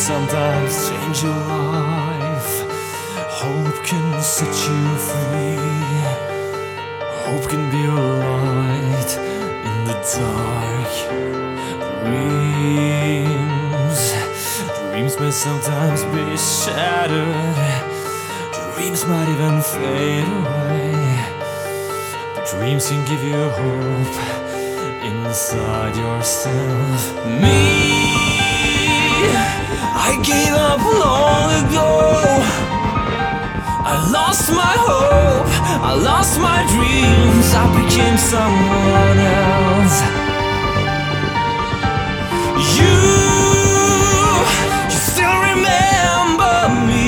sometimes change your life. Hope can set you free. Hope can be a light in the dark. Dreams may sometimes be shattered. Dreams might even fade away, but dreams can give you hope inside yourself. Me, I gave up long ago. I lost my hope, I lost my dreams. I became someone else. You still remember me,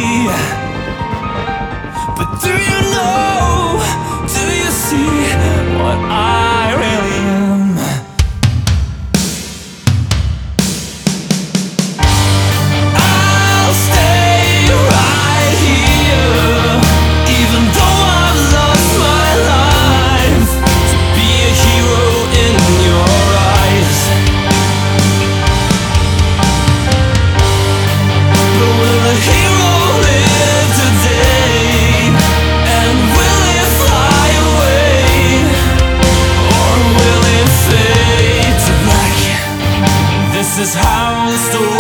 but do you know, do you see what I really am? I'll stay right here, even though I've lost my life, to be a hero in your eyes. But will a hero live today? And will it fly away? Or will it fade to black? This is how the story